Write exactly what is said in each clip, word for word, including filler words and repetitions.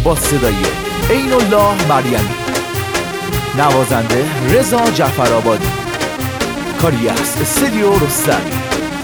با صدای عین الله مریمی، نوازنده رضا جعفرآبادی، کاری از استودیو رستمی.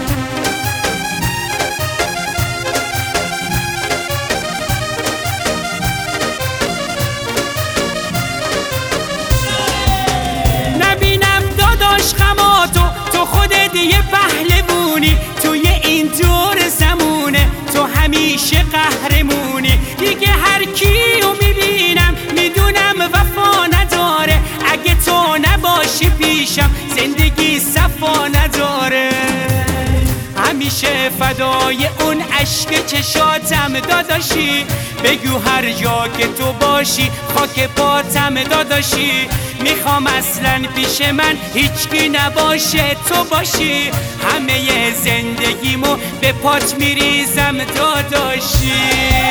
نبینم داداش غماتو، تو خودت یه پهلوونی توی این دور زمونه، تو همیشه قهرمونی دیگه. هر کیو میبینم میدونم وفا نداره، اگه تو نباشی پیشم زندگی صفا نداره. همیشه فدای اون اشک چشاتم داداشی، بگو هر جا که تو باشی خاک پاتم داداشی. میخوام اصلا پیش من هیچکی نباشه، تو باشی. همه زندگیمو به پات میریزم داداشی.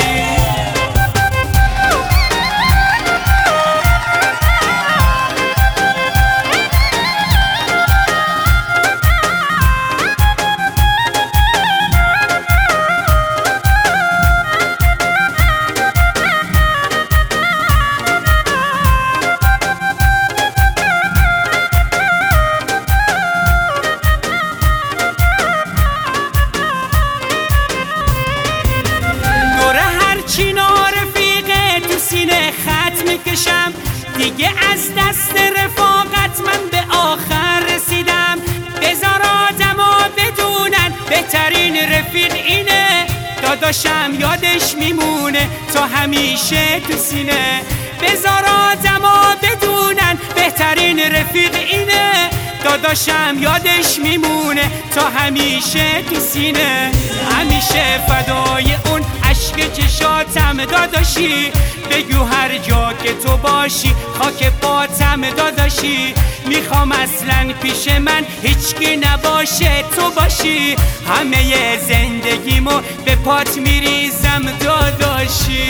میکشم دیگه از دست رفاقت من به آخر رسیدم. بذار آدما بدونن بهترین رفیق اینه، داداشم یادش میمونه تا همیشه تو سینه. بذار آدما بدونن بهترین رفیق اینه، داداشم یادش میمونه تا همیشه تو سینه. همیشه فدای اون اشک چشاتم داداشی، بگو هر جا که تو باشی خاک پاتم داداشی. میخوام اصلا پیش من هیچکی نباشه، تو باشی. همه زندگیمو به پات میریزم داداشی.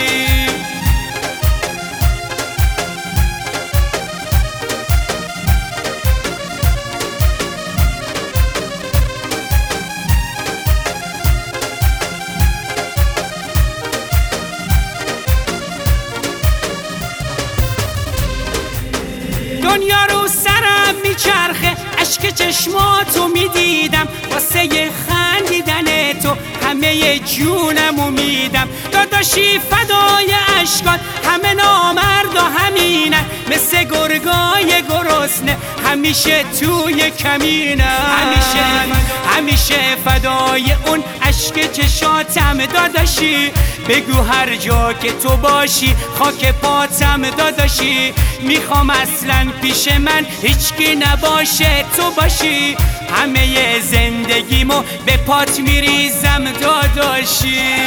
دنیا رو سرم میچرخه، اشک چشماتو میدیدم، واسه خندیدن تو همه جونمو میدم. داداشی فدای اشکات، همه نامرد و همینن، مثل گرگای گرسنه همیشه توی کمینن. همیشه همیشه فدای اون اشک چشاتم داداشی، بگو هر جا که تو باشی خاک پاتم داداشی. میخوام اصلا پیش من هیچکی نباشه، تو باشی. همه زندگیمو به پات میریزم داداشی.